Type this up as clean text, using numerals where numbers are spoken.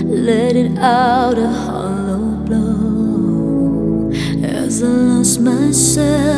let it out a hollow blow as I lost myself.